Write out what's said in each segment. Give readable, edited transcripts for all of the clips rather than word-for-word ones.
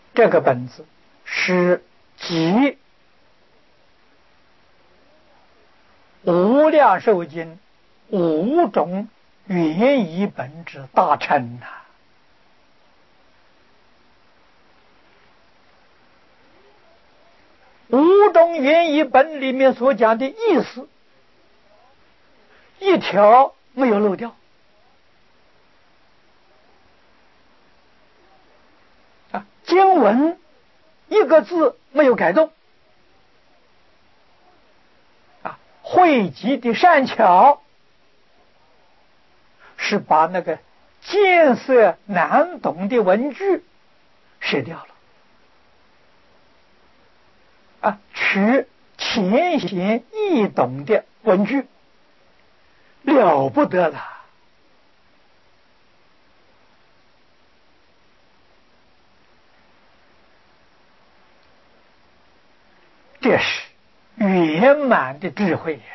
这个本子是集无量寿经5种原译本之大成呐。5种原译本里面所讲的意思，一条没有漏掉啊，经文一个字没有改动啊，汇集的善巧是把那个艰涩难懂的文句舍掉了啊，取浅显易懂的文句，了不得了。这是圆满的智慧呀！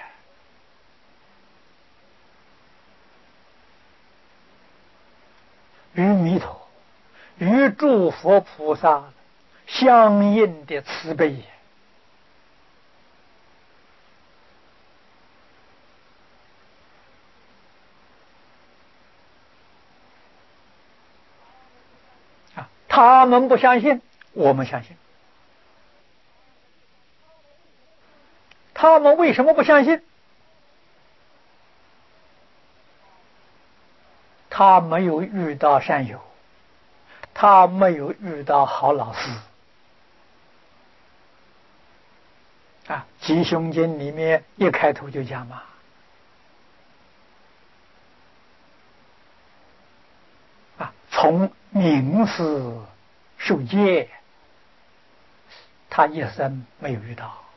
与弥陀、与诸佛菩萨相应的慈悲呀！他们不相信，我们相信。他们为什么不相信？他没有遇到善友，他没有遇到好老师啊。吉凶经里面一开头就讲嘛，从名师受戒，他一生没有遇到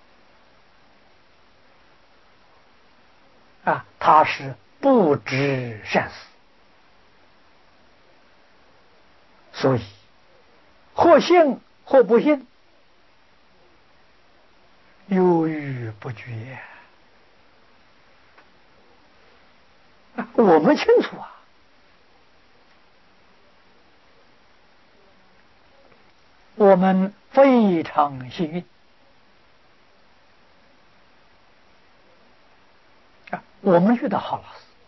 他是不知善事，所以或信或不信，犹豫不决我们清楚我们非常幸运我们遇到好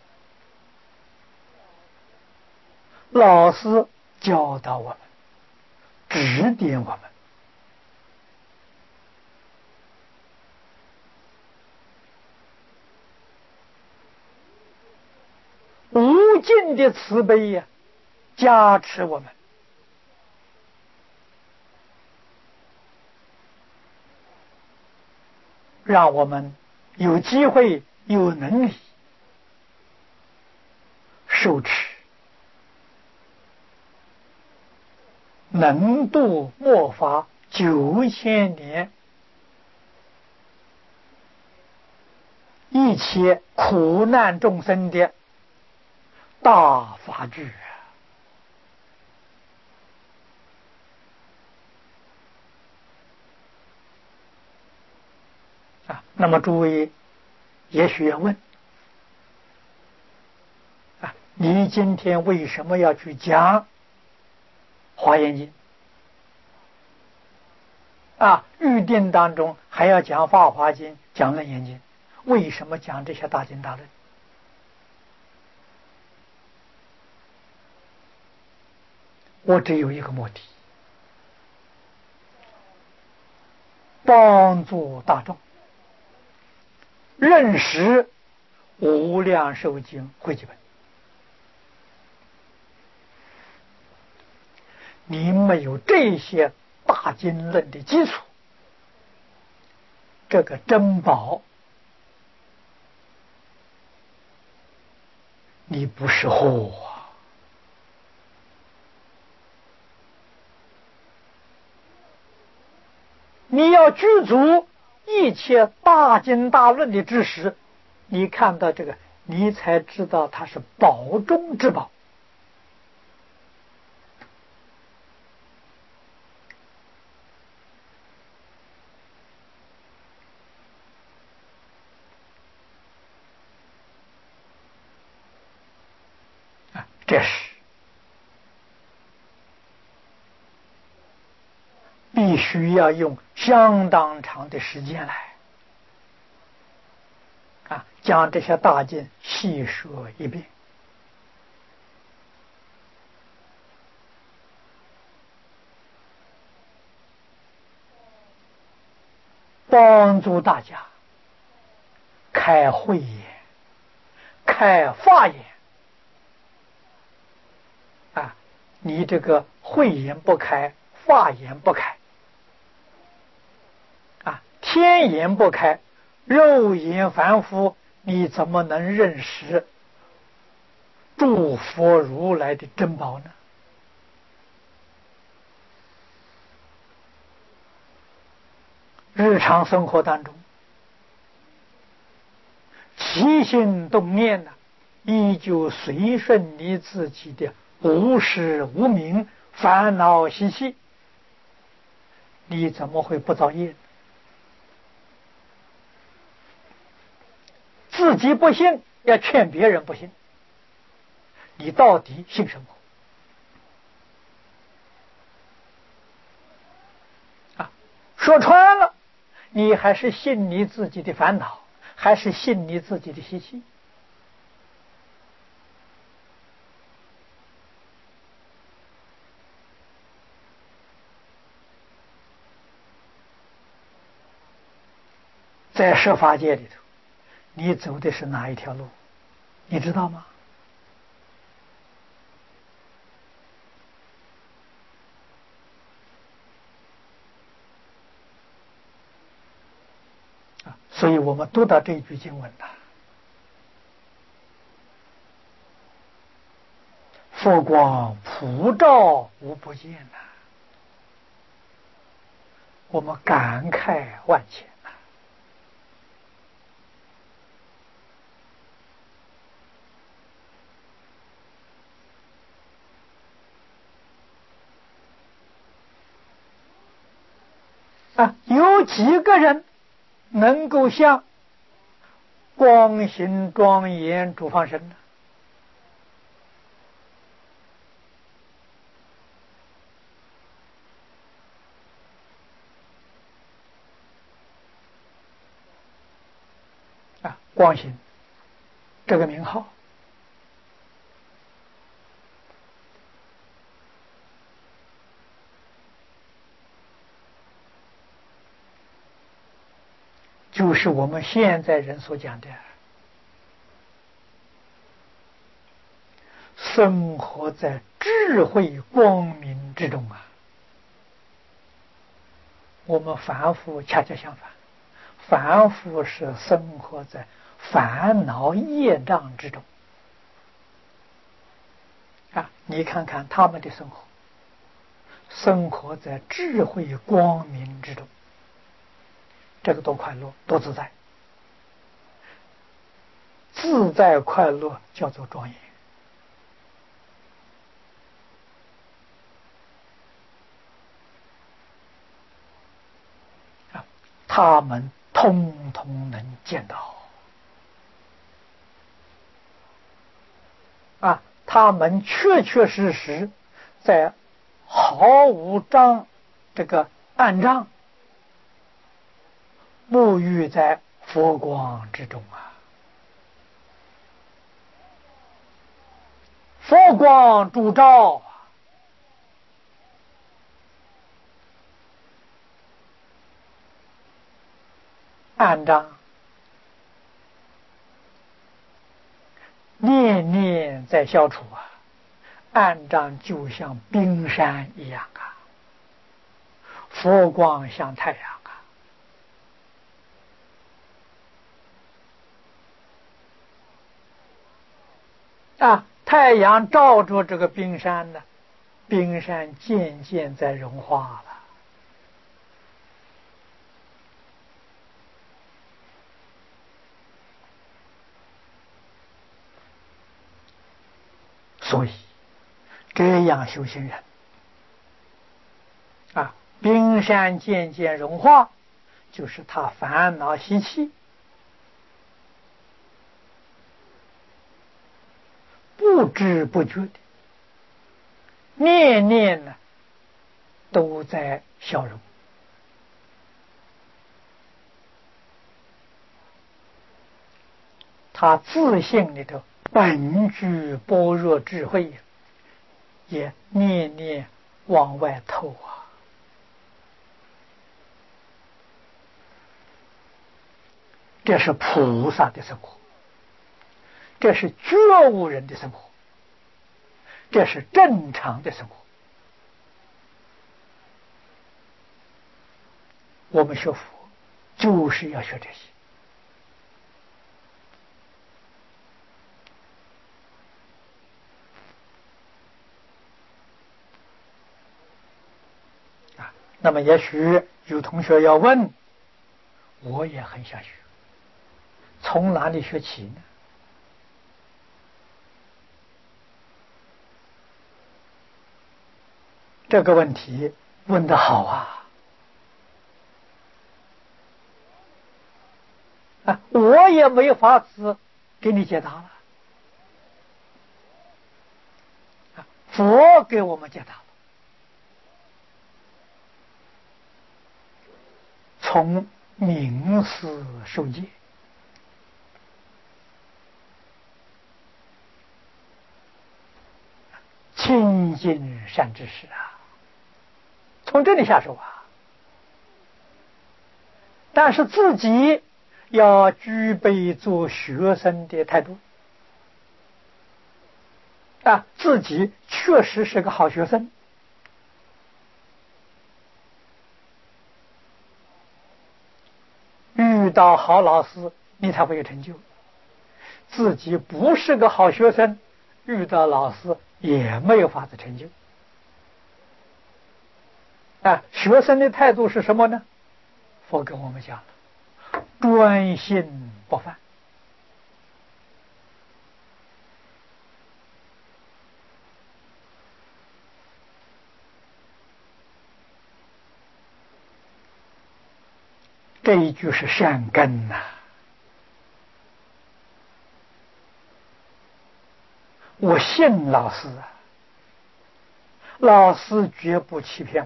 老师，老师教导我们，指点我们，无尽的慈悲呀，加持我们，让我们有机会、有能力受持能度末法9000年一切苦难众生的大法具那么诸位也许要问你今天为什么要去讲华严经预定当中还要讲法华经、讲楞严经，为什么讲这些大经大论？我只有一个目的，帮助大众认识无量寿经汇集本。你没有这些大经论的基础，这个珍宝你不是货你要具足一切大经大论的知识，你看到这个，你才知道它是宝中之宝这是必须要用相当长的时间来将这些大经细说一遍，帮助大家开慧眼、开法眼你这个慧眼不开，法眼不开天眼不开，肉眼凡夫，你怎么能认识诸佛如来的珍宝呢？日常生活当中，起心动念依旧随顺你自己的无始无明烦恼习气，你怎么会不造业呢？自己不信，要劝别人不信，你到底信什么？说穿了，你还是信你自己的烦恼，还是信你自己的习气？在设法界里头，你走的是哪一条路？你知道吗？所以我们读到这一句经文佛光普照无不见我们感慨万千有几个人能够像光行庄严主放生呢？光行这个名号，就是我们现在人所讲的生活在智慧光明之中我们凡夫恰恰相反，凡夫是生活在烦恼业障之中你看看他们的生活，生活在智慧光明之中，这个多快乐，多自在，自在快乐叫做庄严他们通通能见到他们确确实实在毫无这个暗障，沐浴在佛光之中佛光烛照暗障念念在消除暗障就像冰山一样佛光像太阳太阳照着这个冰山呢，冰山渐渐在融化了。所以这样修行人冰山渐渐融化，就是他烦恼习气不知不觉的念念都在消融他自信里头本具般若智慧，也念念往外透啊。这是菩萨的生活，这是觉悟人的生活，这是正常的生活。我们学佛就是要学这些。那么也许有同学要问，我也很想学，从哪里学起呢？这个问题问得好啊！我也没法子给你解答了，佛给我们解答了。从明思受戒，亲近善知识啊，从这里下手啊。但是自己要具备做学生的态度啊，自己确实是个好学生，遇到好老师你才会有成就。自己不是个好学生，遇到老师也没有法子成就啊。学生的态度是什么呢？佛跟我们讲了，专心不犯。这一句是善根呐。我信老师啊，老师绝不欺骗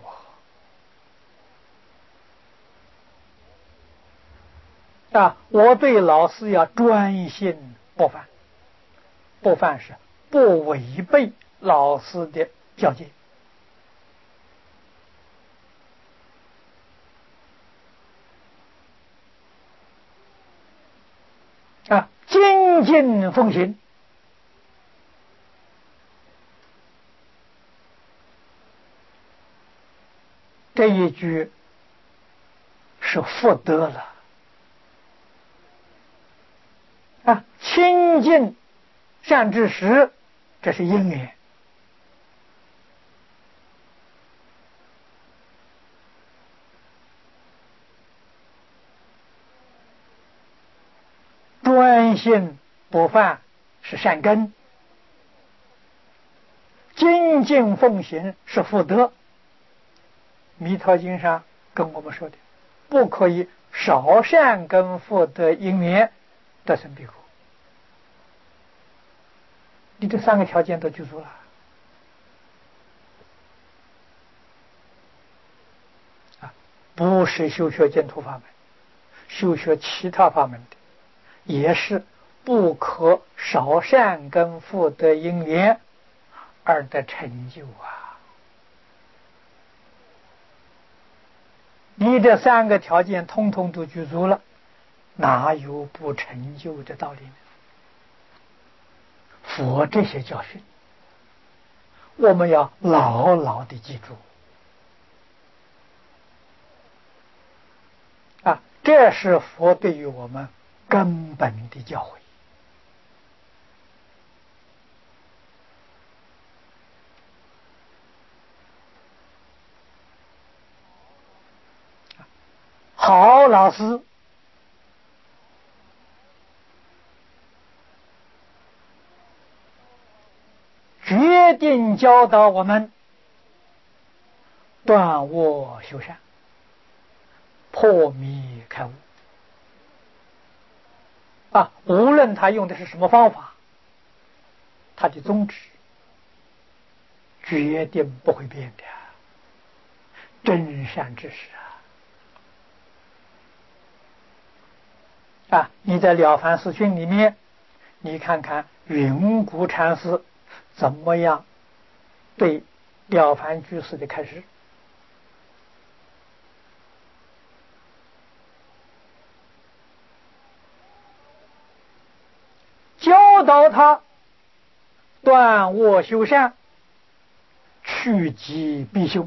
我啊！我对老师要专心不犯，不犯是不违背老师的教诫啊，精进奉行。这一句是福德了啊！亲近善知识，这是因缘。专心不犯是善根，精进奉行是福德。弥陀经上跟我们说的，不可以少善根福德因缘得生彼国。你这三个条件都具足了啊！不是修学净土法门，修学其他法门的，也是不可少善根福德因缘而得成就啊！你这三个条件通通都具足了，哪有不成就的道理呢？佛这些教训，我们要牢牢的记住啊！这是佛对于我们根本的教诲。好老师决定教导我们断恶修善，破迷开悟啊！无论他用的是什么方法，他的宗旨决定不会变的，真善知识啊！你在《了凡四训》里面你看看云谷禅师怎么样对了凡居士的开示。教导他断恶修善，趋吉避凶。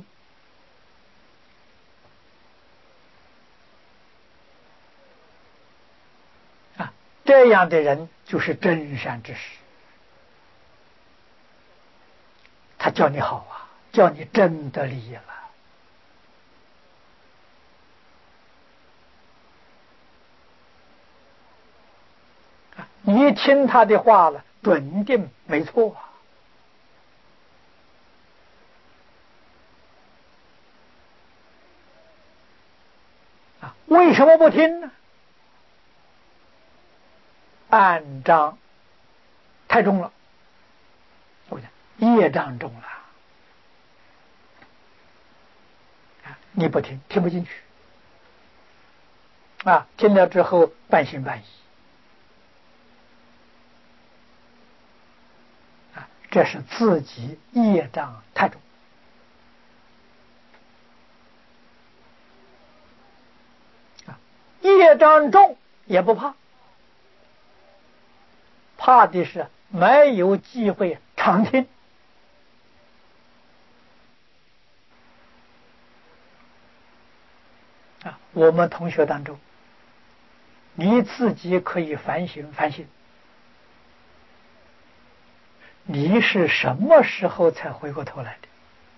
这样的人就是真善之士，他教你好啊，教你真的利益了。你听他的话了，准定没错为什么不听呢？暗障太重了，业障重了你不听，听不进去听了之后半信半疑这是自己业障太重业障重也不怕，怕的是没有机会常听我们同学当中，你自己可以反省反省，你是什么时候才回过头来的？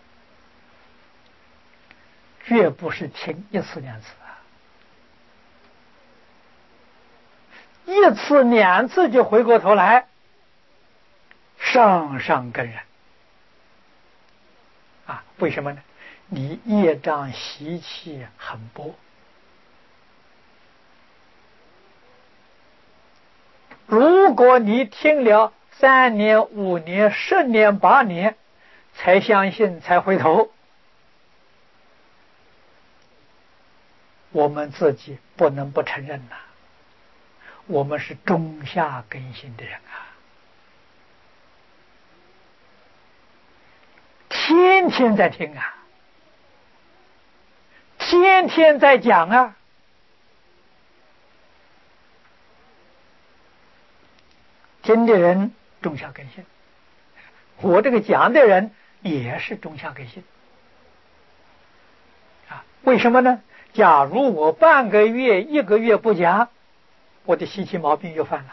绝不是听一次两次一次两次就回过头来，上上根人为什么呢？你业障习气很薄，如果你听了3年、5年、10年、8年才相信才回头，我们自己不能不承认我们是中下根性的人天天在听天天在讲听的人中下根性，我这个讲的人也是中下根性为什么呢？假如我半个月、1个月不讲，我的习气毛病又犯了，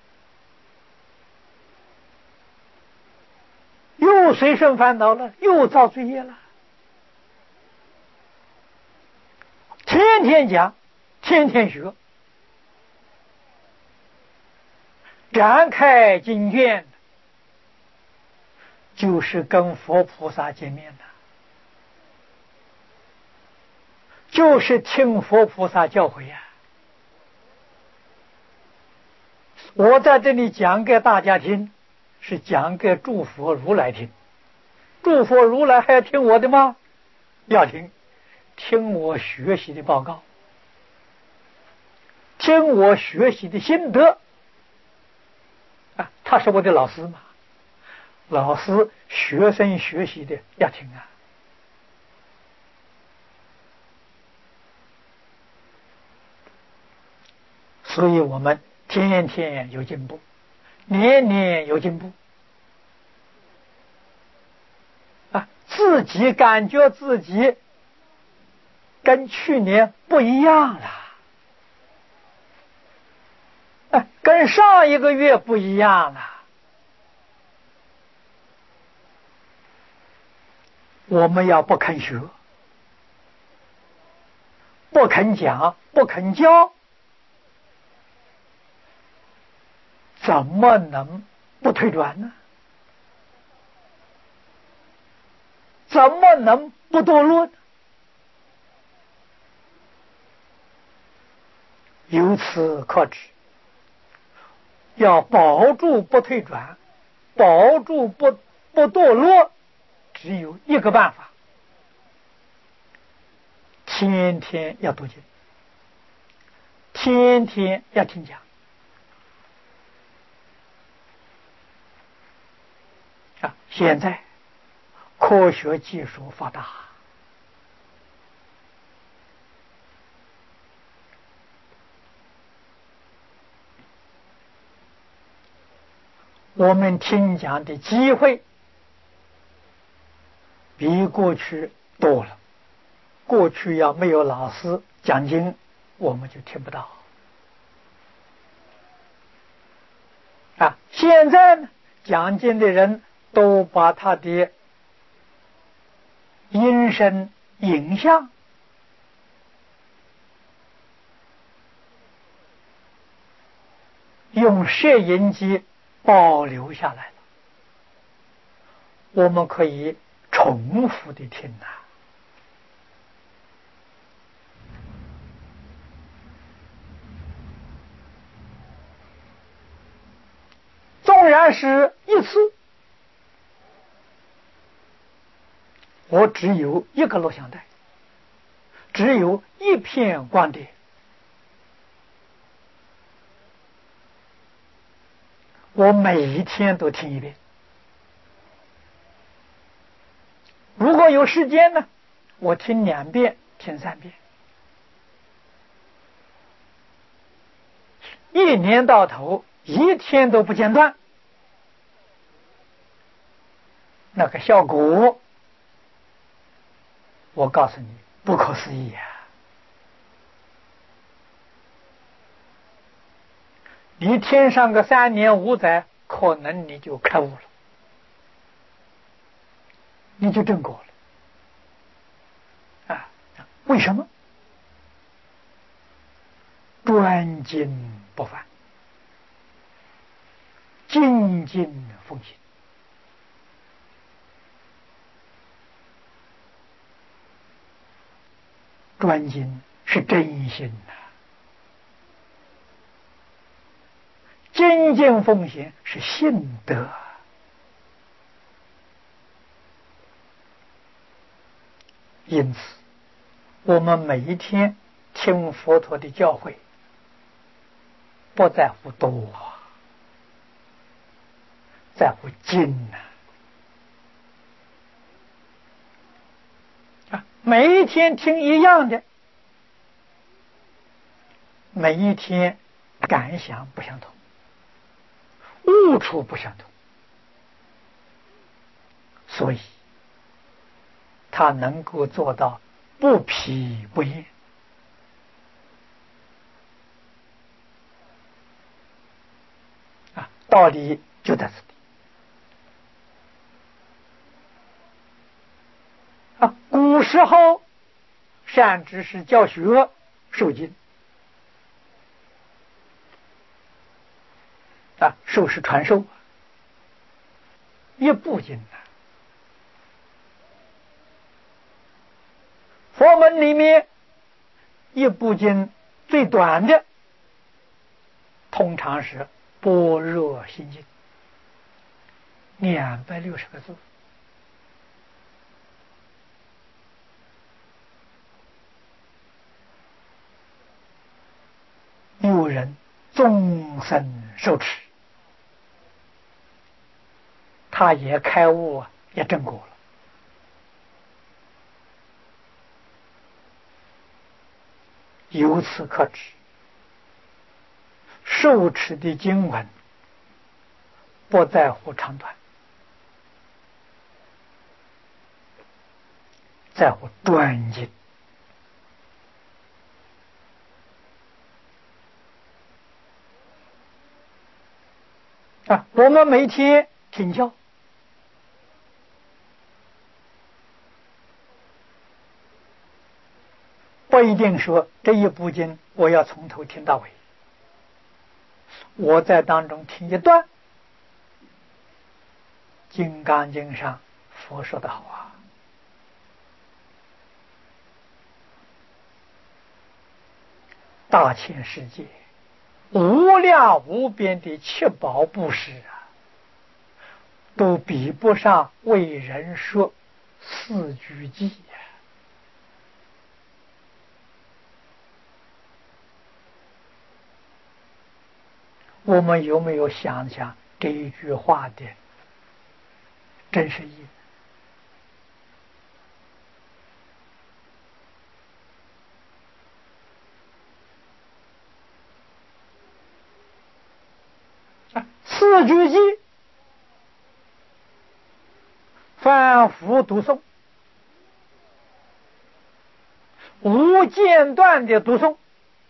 又随顺烦恼了，又造罪业了。天天讲，天天学，展开经卷，就是跟佛菩萨见面了，就是听佛菩萨教诲我在这里讲给大家听，是讲给诸佛如来听。诸佛如来还要听我的吗？要听，听我学习的报告，听我学习的心得他是我的老师嘛，老师学生学习的要听所以我们天天有进步，年年有进步自己感觉自己跟去年不一样了跟上1个月不一样了。我们要不肯学，不肯讲，不肯教，怎么能不退转呢？怎么能不堕落呢？由此可知，要保住不退转，保住不堕落，只有一个办法，天天要读经，天天要听讲现在科学技术发达，我们听讲的机会比过去多了。过去要没有老师讲经，我们就听不到。现在呢，讲经的人都把他的音声影像用摄影机保留下来了，我们可以重复的听啊。纵然是一次，我只有一个录像带，只有一片光碟，我每一天都听一遍。如果有时间呢，我听2遍，听3遍。一年到头，一天都不间断，那个效果，我告诉你，不可思议啊！你听上个3年5载，可能你就开悟了，你就证果了。为什么？专精不犯，精进奉行。专精是真心呐，精进奉行是信德。因此，我们每一天听佛陀的教诲，不在乎多，在乎精每一天听一样的，每一天感想不相同，悟处不相同，所以他能够做到不疲不厌。道理就在这里。古时候善知识教学受经，受是传授，一部经佛门里面一部经最短的，通常是般若心经，260个字。有人终身受持，他也开悟也证果了。由此可知，受持的经文不在乎长短，在乎专精。我们每天听教，不一定说这一部经我要从头听到尾，我在当中听一段。金刚经上佛说的好大千世界无量无边的七宝布施都比不上为人说四句偈我们有没有想想这一句话的真是业。四句偈反复读诵，无间断的读诵，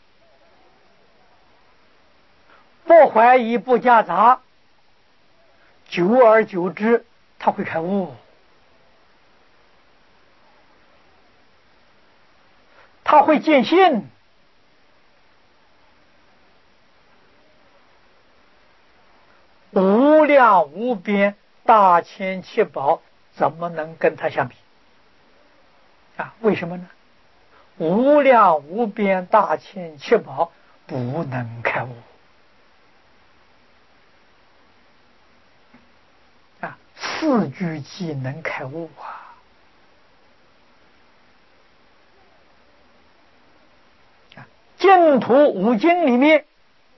不怀疑不夹杂，久而久之他会开悟，他会见性。无量无边大千七宝怎么能跟他相比啊？为什么呢？无量无边大千七宝不能开悟啊，四句偈能开悟啊！净土五经里面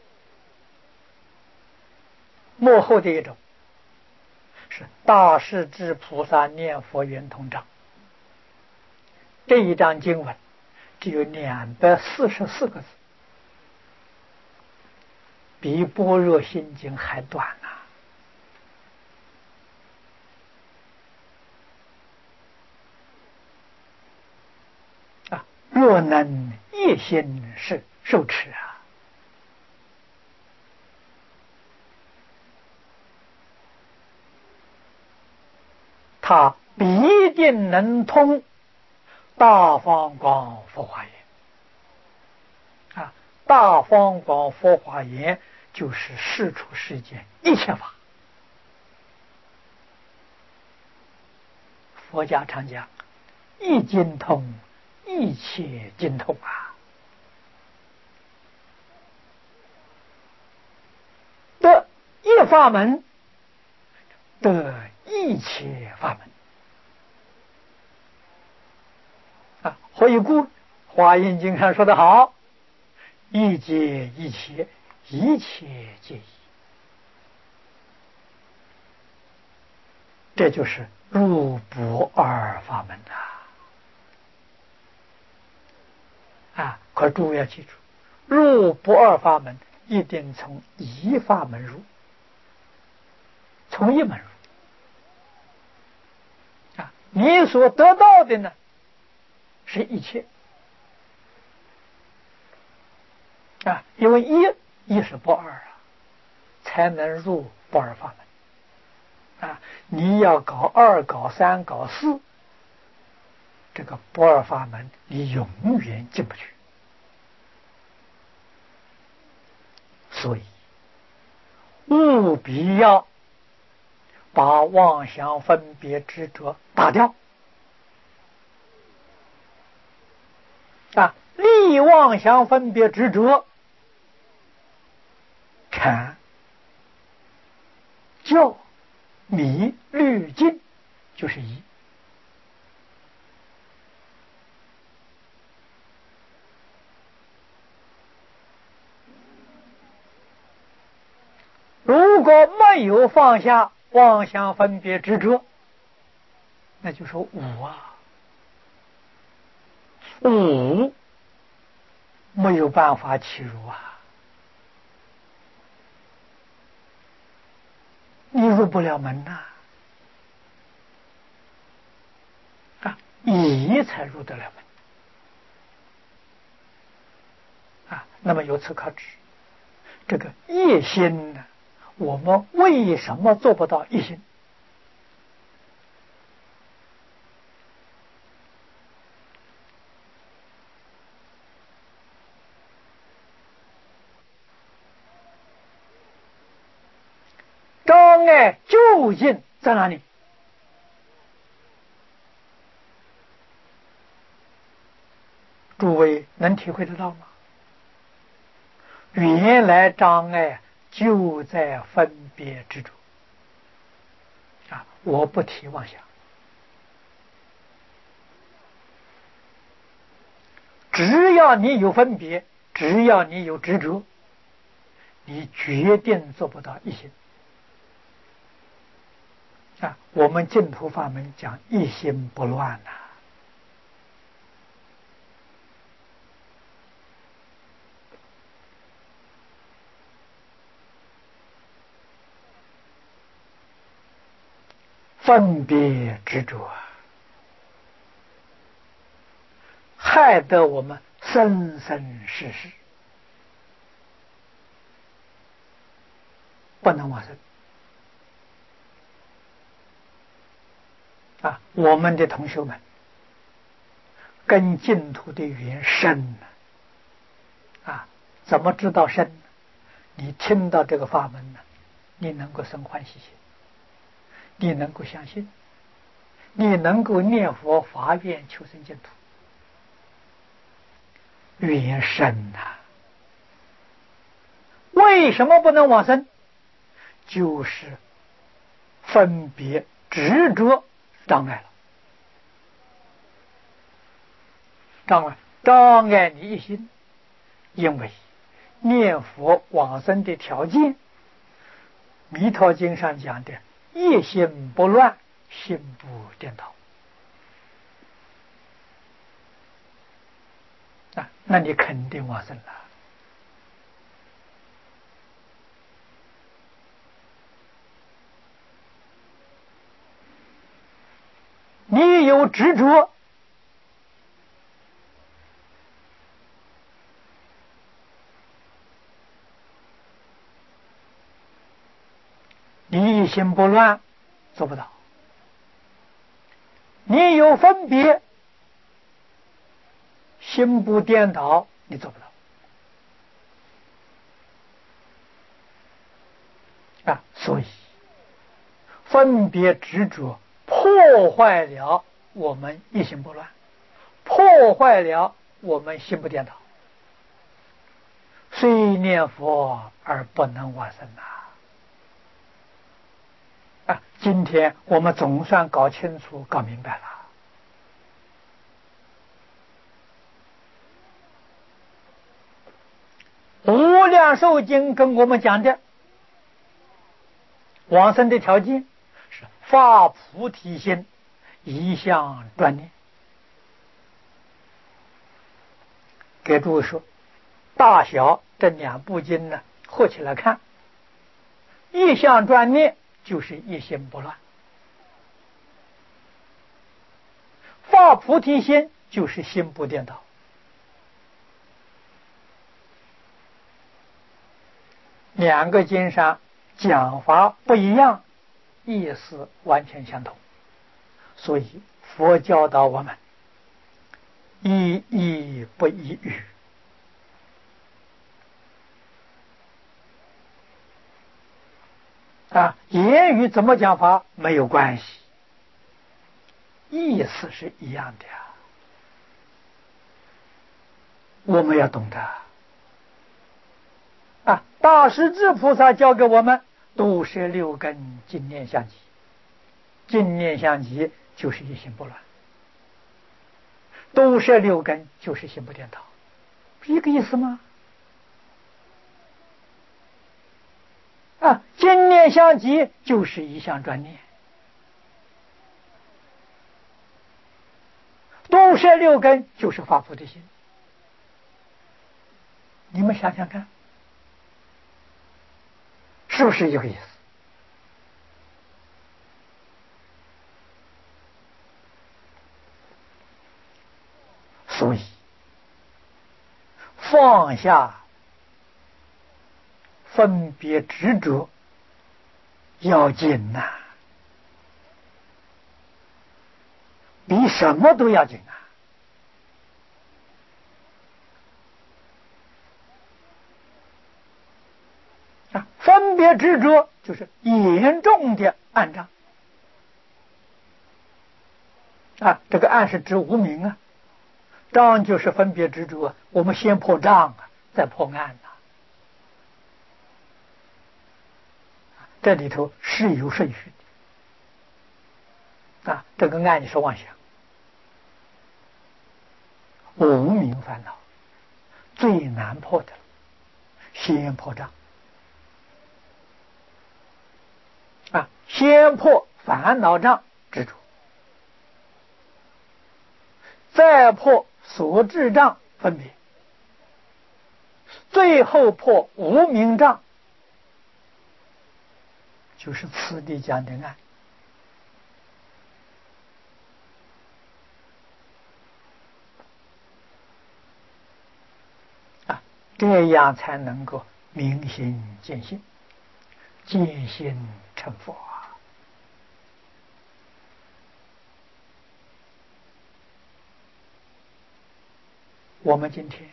幕后的一种是大势至菩萨念佛圆通章，这一章经文只有244个字，比般若心经还短若能一心是受持他必定能通大方广佛华严大方广佛华严就是世出世间一切法。佛家常讲一经通一切经通得一法门得一切法门何以故？华严经上说得好，一切一切，一切皆一，这就是入不二法门可诸位要记住，入不二法门一定从一法门入，从一门入你所得到的呢是一切因为一是不二才能入不二法门你要搞2搞3搞4，这个不二法门你永远进不去。所以务必要把妄想分别执着打掉立妄想分别执着，禅教密律净就是一。如果没有放下妄想分别执着，那就是无无没有办法起入你入不了门一才入得了门那么由此可知，这个一心呢，我们为什么做不到一心？障碍究竟在哪里？诸位能体会得到吗？原来障碍就在分别执着我不提妄想，只要你有分别，只要你有执着，你决定做不到一心我们净土法门讲一心不乱呐。分别执着，害得我们生生世世不能往生。我们的同学们跟净土的缘深怎么知道深呢？你听到这个法门呢，你能够生欢喜心，你能够相信，你能够念佛发愿求生净土，缘深为什么不能往生？就是分别执着障碍了，障碍你一心，因为念佛往生的条件，弥陀经上讲的一心不乱，心不颠倒。那你肯定往生了。你有执着，你一心不乱，做不到；你有分别，心不颠倒，你做不到。所以分别执着破坏了我们一心不乱，破坏了我们心不颠倒，虽念佛而不能往生今天我们总算搞清楚搞明白了。无量寿经跟我们讲的往生的条件是发菩提心，一向专念。给诸位说，大小这两部经呢合起来看，一向专念就是一心不乱，发菩提心就是心不颠倒。两个经上讲法不一样，意思完全相同，所以佛教导我们一义不一语。言语怎么讲法没有关系，意思是一样的我们要懂得大势至菩萨教给我们都是六根净念相继，净念相继就是一心不乱，都是六根就是心不颠倒，是一个意思吗？净念相继就是一向专念，都是六根就是发菩提心。你们想想看，是不是一个意思？所以放下分别执着要紧比什么都要紧分别执着就是严重的暗障这个暗是指无明障就是分别执着我们先破障再破暗这里头是有顺序的这个暗是妄想，无明烦恼最难破的，先破障先破烦恼障执着，再破所知障分别，最后破无明障，就是此地讲的爱。这样才能够明心见性，见性成佛。我们今天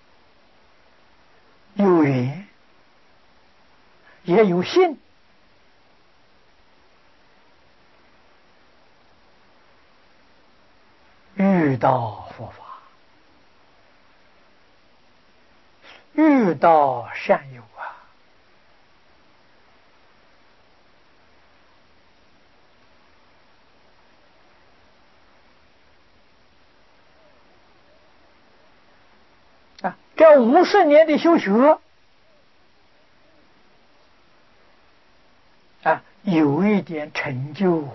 有缘也有信，遇到佛法，遇到善友这50年的修学有一点成就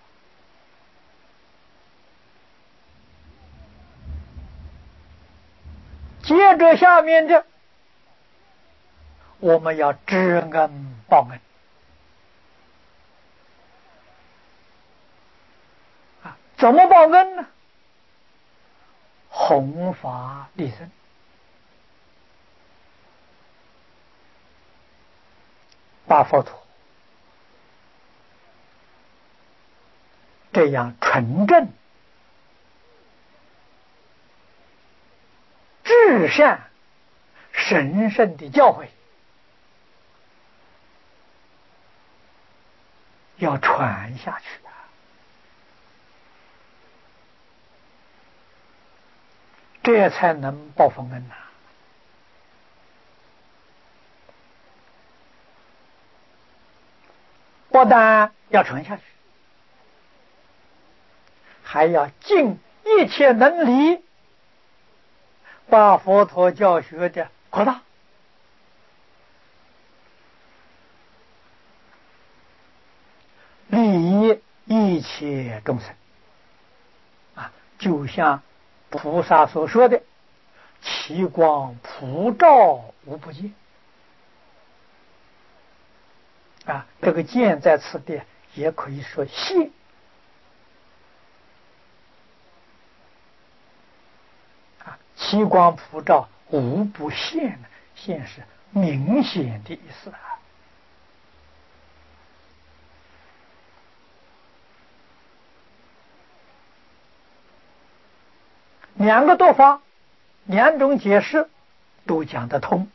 接着下面的我们要知恩报恩怎么报恩呢？弘法利生，把佛陀这样纯正至善神圣的教诲要传下去这才能报佛恩不但要传下去，还要尽一切能力把佛陀教学的扩大，利益一切众生就像菩萨所说的其光普照无不见这个见在此地也可以说现其光普照无不现，现是明显的意思两个读法，两种解释都讲得通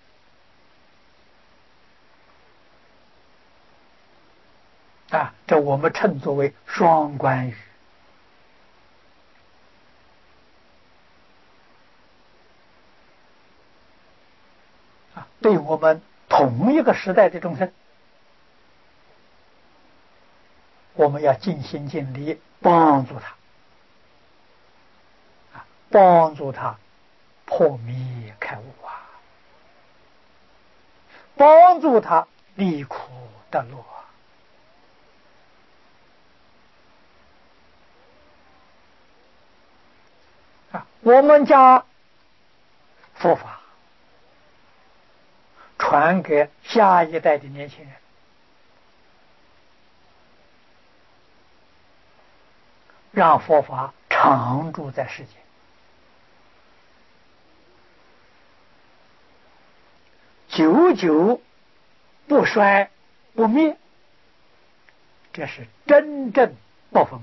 这我们称作为双关语对我们同一个时代的众生，我们要尽心尽力帮助他帮助他破迷开悟帮助他离苦得乐我们将佛法传给下一代的年轻人，让佛法常住在世间，久久不衰不灭，这是真正报佛恩。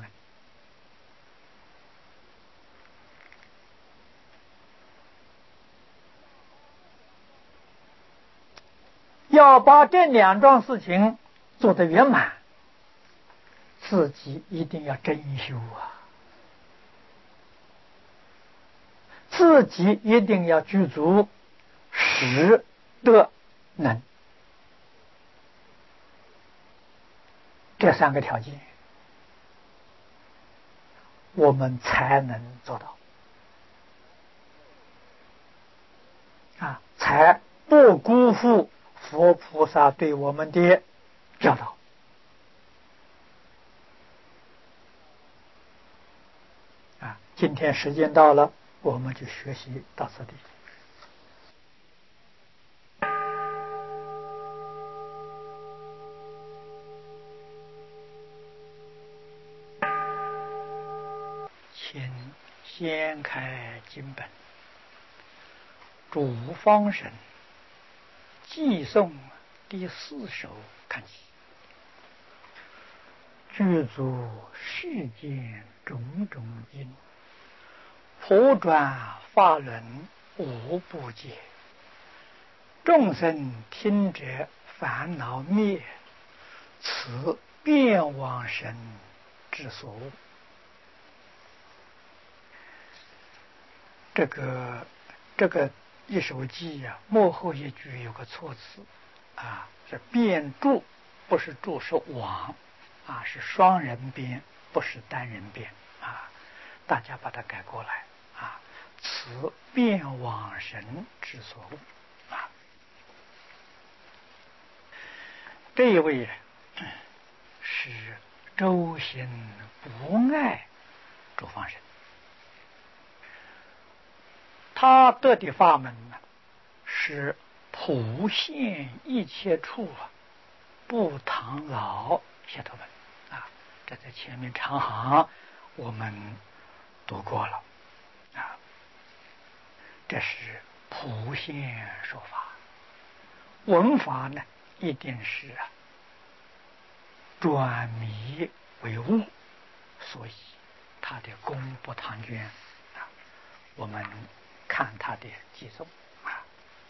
要把这两桩事情做得圆满，自己一定要真修自己一定要具足识得能这3个条件，我们才能做到才不辜负佛菩萨对我们的教导今天时间到了，我们就学习到此地。请先开经本，主方神寄诵第4首看起。具足世间种种因，普转法轮无不解。众生听者烦恼灭，此变往神之所悟。这个一首偈呀，末后一句有个错字啊，是变注，不是注，是往啊，是双人边，不是单人边啊，大家把它改过来啊。此变往神之所悟啊，这一位是周行不爱诸方神。他得的法门呢，是普现一切处不唐劳解脱门啊。这在前面长行我们读过了啊。这是普现说法，文法呢一定是转迷为悟，所以他的功不唐捐啊。我们看他的偈颂啊，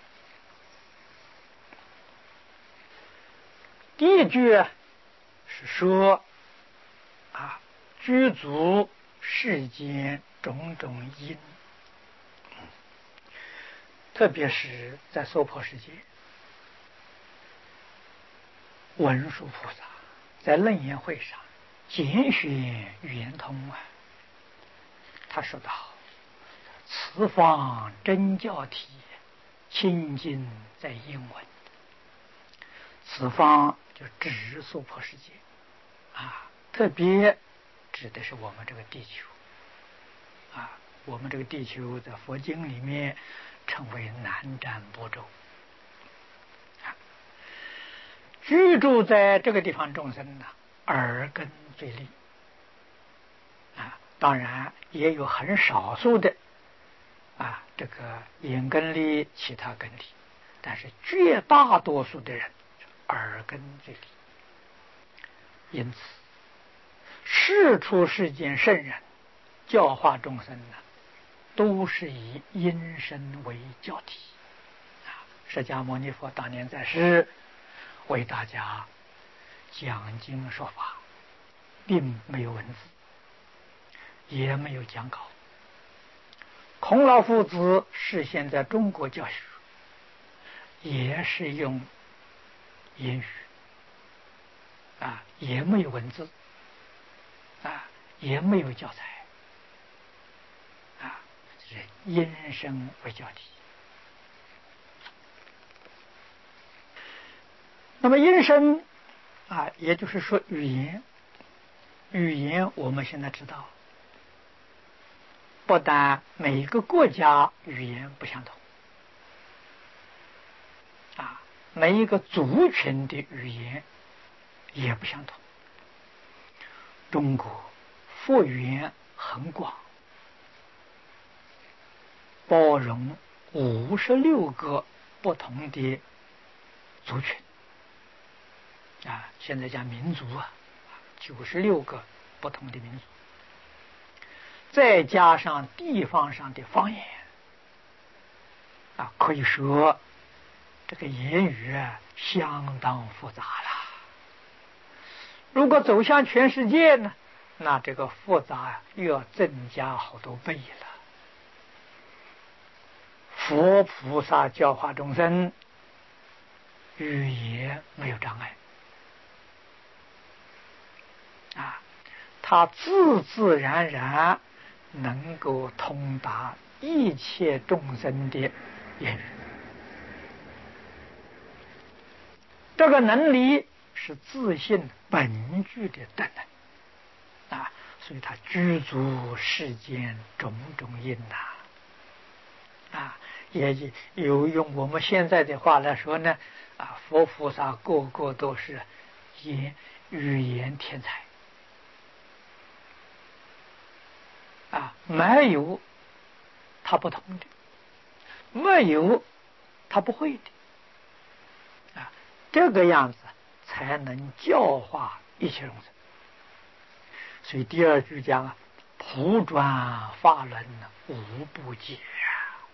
第一句是说啊，具足世间种种因，特别是在娑婆世界，文殊菩萨在楞严会上拣选圆通啊，他说得好，此方真教体，清净在英文。此方就指娑婆世界啊，特别指的是我们这个地球啊。我们这个地球在佛经里面称为南瞻部洲啊。居住在这个地方众生呢，耳根最利啊，当然也有很少数的啊，这个眼根利，其他根利，但是绝大多数的人耳根最利。因此世出世间圣人教化众生呢，都是以因身为教体啊。释迦牟尼佛当年在世，为大家讲经说法，并没有文字，也没有讲稿。孔老夫子是现在中国教学，也是用言语啊，也没有文字啊，也没有教材啊，是因身为教体。那么因身啊，也就是说语言我们现在知道，不但每个国家语言不相同啊，每一个族群的语言也不相同。中国幅员很广，包容56个不同的族群啊，现在讲民族啊，96个不同的民族，再加上地方上的方言啊，可以说这个言语相当复杂了。如果走向全世界呢，那这个复杂又要增加好多倍了。佛菩萨教化众生，语言没有障碍啊，他自自然然能够通达一切众生的言语。这个能力是自信本具的德能啊， 所以他具足世间种种因也有用我们现在的话来说呢，佛菩萨个个都是语言天才没有他不通的，没有他不会的这个样子才能教化一切众生。所以第二句讲普转法轮无不解